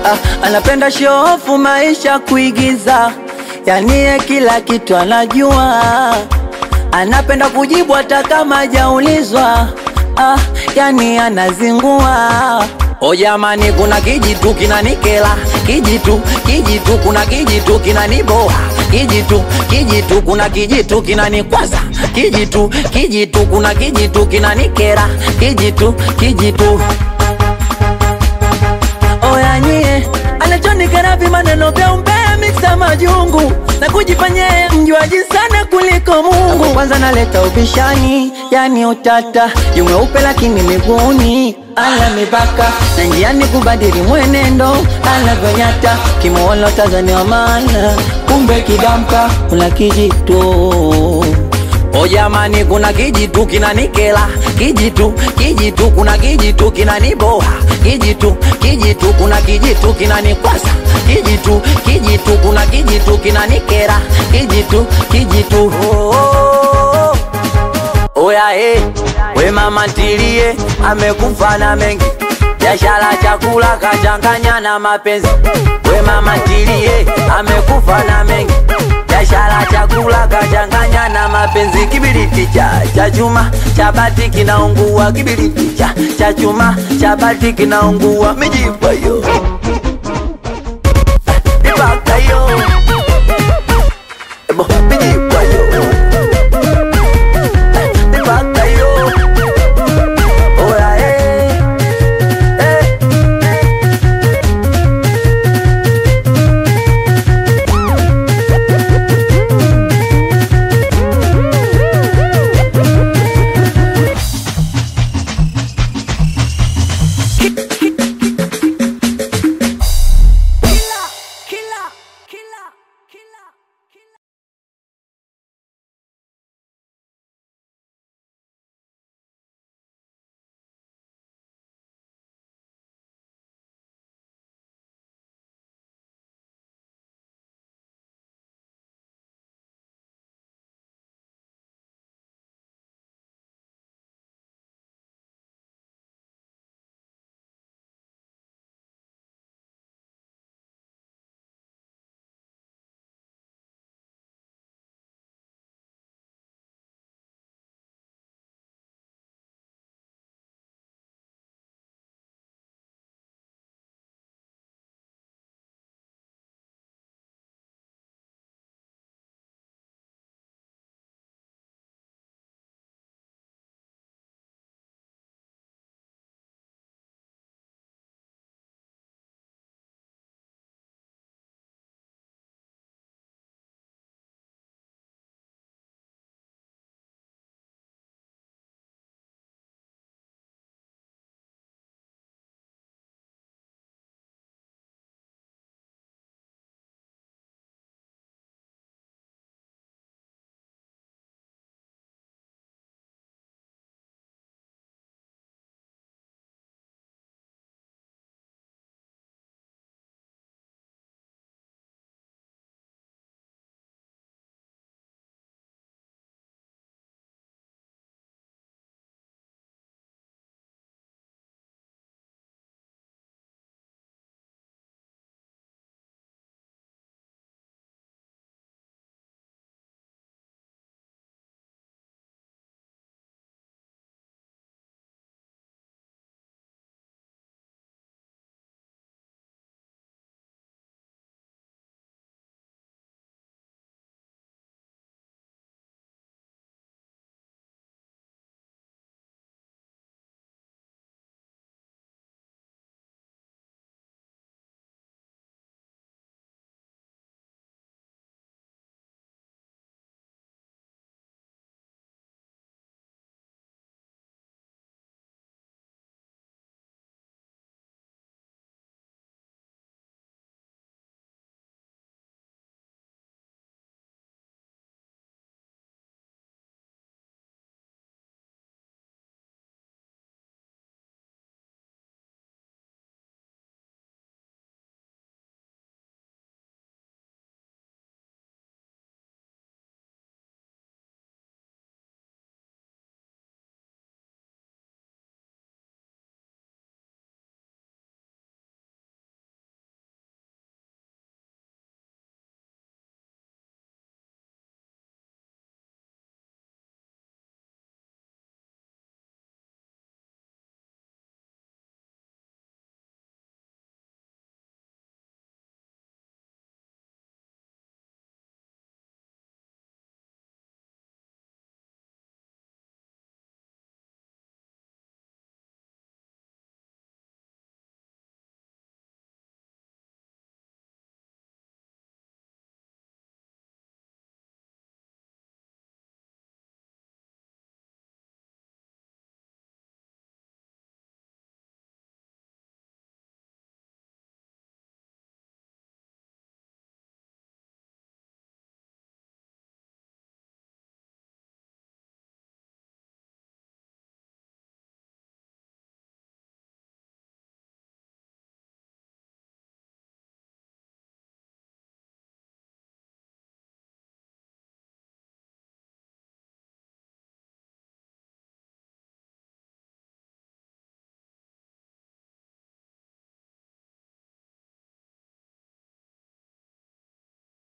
Anapenda shofu maisha kuigiza, yani kila kitu anajua. Anapenda kujibu hata kama hajaulizwa, yani anazingua. O jamani, kuna kijitu kinanikela, kijitu kuna kijitu kinaniboa, kijitu kuna kijitu kinanikwaza, kijitu kuna kijitu kinanikera, kijitu. Oya nyie, anachonikera maneno vya umbea mixa majungu, na kujifanya mjuaji sana kuliko Mungu. Kwanza naleta ubishani, yani utata, yumeupe lakini miguuni ala mipaka, na njiani kubadili mwenendo anavyonyata. Kimuona Tanzania maana, kumbe kidampa kuna kijitu. O jamani, kuna kijitu kinanikela, kijitu kuna kijitu kinaniboa, kijitu kuna kijitu kinanikwasa, kijitu kuna kijitu kinanikera, kijitu. Oya we mama ntilie, amekufa na mengi, biashara chakula kachanganya na mapenzi. We mama ntilie, amekufa na mengi, biashara chakula kachanganya na mapenzi. Kibiriti cha chuma cha bati kinaungua, kibiriti cha chuma cha bati kinaungua, mijipa yo.